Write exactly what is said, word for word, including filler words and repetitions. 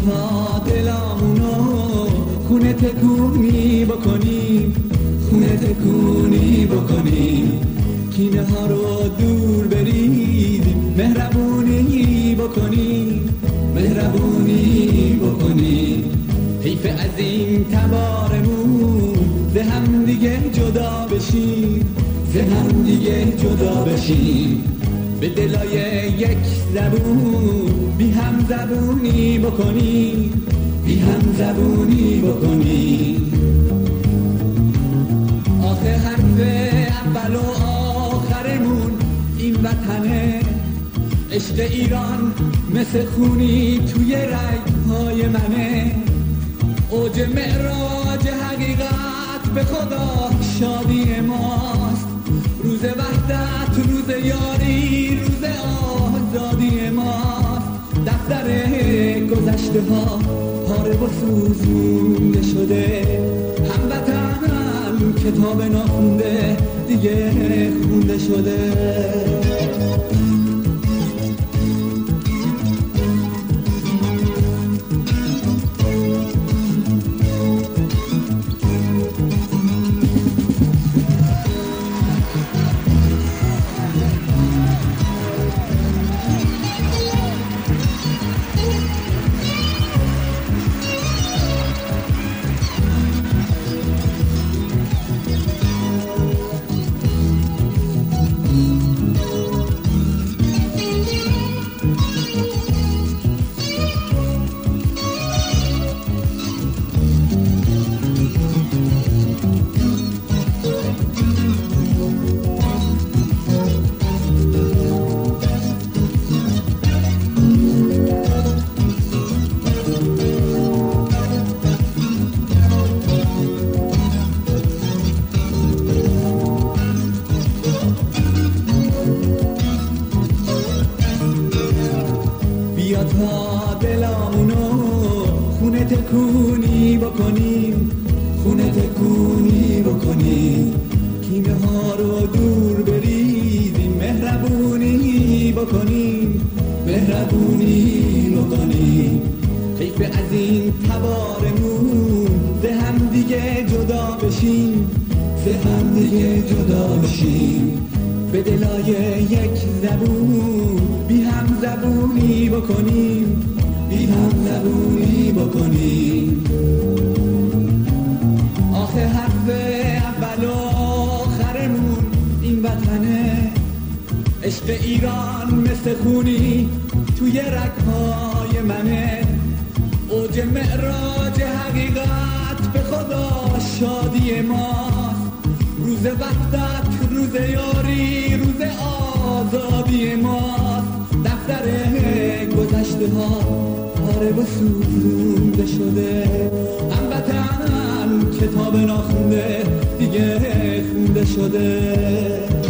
تا دلامونو خونه تکونی بکنیم، خونه تکونی بکنیم، کینه ها رو دور بریدیم، مهربونی بکنیم، مهربونی بکنیم. حیف از این تبارمون به هم دیگه جدا بشیم، به هم دیگه جدا بشیم، به دلای یک زبون بی هم زبونی بکنیم، بی هم زبونی بکنیم. آخه حرف اول و آخرمون این وطنه، عشق ایران مثل خونی توی رگ‌های منه، اوج معراج حقیقت به خدا شادی ماست، روز وحدت، روز یاری، روز آزادی ماست. دفتر گذشته ها پاره و سوزونده شده، هموطن کتاب ناخونده دیگه خونده شده. بیا تا دلامونو خونه تکونی بکنیم، خونه تکونی بکنیم، کینه ها رو دور بریزیم، مهربونی بکنیم، مهربونی بکنیم. حیف از این تبارمون به هم دیگه جدا بشیم، به هم دیگه جدا بشیم، به دلای یک زبون بی هم زبونی بکنیم، بی هم زبونی بکنیم. آخه حرف اول و آخرمون این وطنه، عشق ایران مثل خونی توی رگ‌های منه، اوج معراج حقیقت به خدا شادی ماست، روز وحدت، روز یاری، روز آزادی ماست. دفتر گذشته ها پاره و سوزونده شده، هموطن کتاب ناخونده دیگه خونده شده.